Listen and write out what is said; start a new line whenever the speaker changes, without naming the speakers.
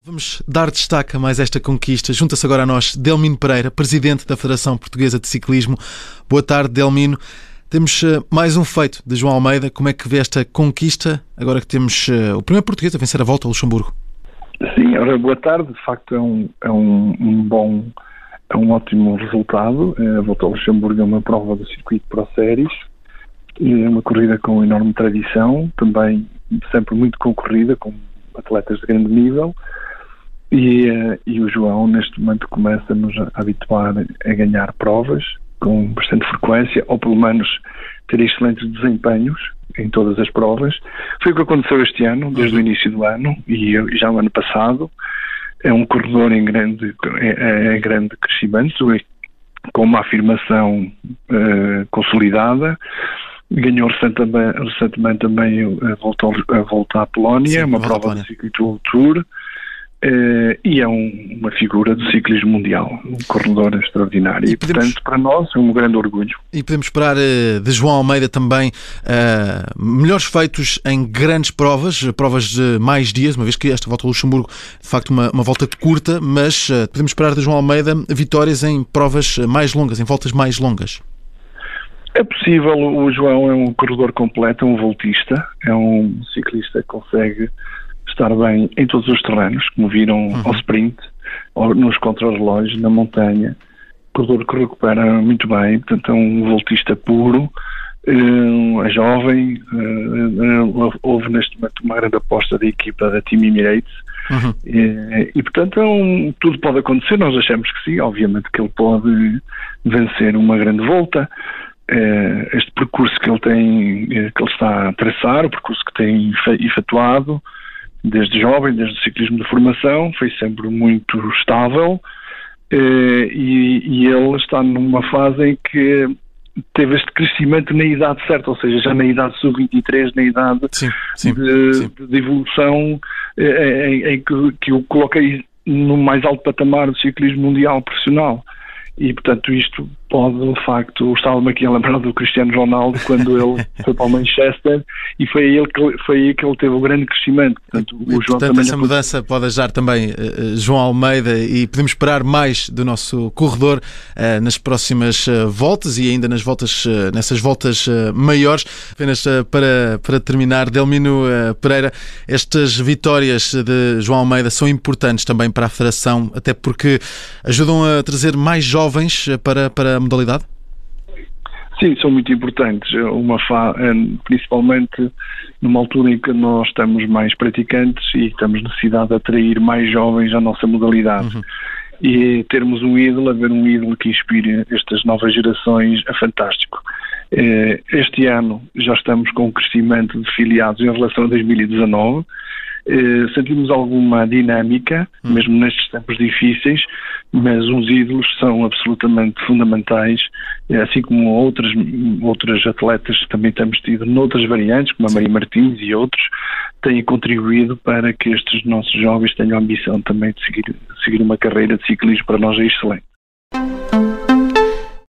Vamos dar destaque a mais esta conquista. Junta-se agora a nós Delmino Pereira, presidente da Federação Portuguesa de Ciclismo. Boa tarde, Delmino. Temos mais um feito de João Almeida. Como é que vê esta conquista, agora que temos o primeiro português a vencer a Volta ao Luxemburgo?
Sim, ora, boa tarde. De facto é um ótimo resultado. A Volta ao Luxemburgo é uma prova do circuito Pro Series. É uma corrida com enorme tradição, também sempre muito concorrida, com atletas de grande nível. E o João, neste momento, começa-nos a habituar a ganhar provas com bastante frequência, ou pelo menos ter excelentes desempenhos em todas as provas. Foi o que aconteceu este ano, desde o início do ano, e já no ano passado. É um corredor em grande crescimento, com uma afirmação consolidada. Ganhou recentemente também a Volta à Polónia. Sim, uma prova do circuito World Tour. E é uma figura do ciclismo mundial, um corredor extraordinário. E portanto, para nós é um grande orgulho.
E podemos esperar de João Almeida também melhores feitos em grandes provas de mais dias, uma vez que esta Volta ao Luxemburgo de facto uma volta curta, mas podemos esperar de João Almeida vitórias em provas mais longas, em voltas mais longas.
É possível. O João é um corredor completo, é um voltista, é um ciclista que consegue estar bem em todos os terrenos, como viram ao sprint, ou nos contrarrelógios, na montanha. Corredor que recupera muito bem, portanto é um voltista puro, é jovem. Houve neste momento uma grande aposta da equipa da Team Emirates, e portanto tudo pode acontecer. Nós achamos que sim, obviamente que ele pode vencer uma grande volta. Este percurso que ele está a traçar, o percurso que tem efetuado desde jovem, desde o ciclismo de formação, foi sempre muito estável, e ele está numa fase em que teve este crescimento na idade certa, ou seja, já na idade sub-23, na idade de evolução, em que o coloquei no mais alto patamar do ciclismo mundial profissional. E, portanto, isto pode, de facto, estava-me aqui a lembrar do Cristiano Ronaldo quando ele foi para o Manchester, e foi aí que ele teve o grande crescimento. Portanto, o João também
essa mudança pode ajudar também João Almeida, e podemos esperar mais do nosso corredor nas próximas voltas e ainda nessas voltas maiores. Apenas para terminar, Delmino Pereira, estas vitórias de João Almeida são importantes também para a Federação, até porque ajudam a trazer mais jovens para a modalidade?
Sim, são muito importantes, principalmente numa altura em que nós estamos mais praticantes e temos necessidade de atrair mais jovens à nossa modalidade. E termos haver um ídolo que inspire estas novas gerações é fantástico. Este ano já estamos com um crescimento de filiados em relação a 2019. Sentimos alguma dinâmica, mesmo nestes tempos difíceis, mas os ídolos são absolutamente fundamentais, assim como outras atletas que também temos tido noutras variantes, como a Maria Martins e outros, têm contribuído para que estes nossos jovens tenham a ambição também de seguir uma carreira de ciclismo. Para nós é excelente.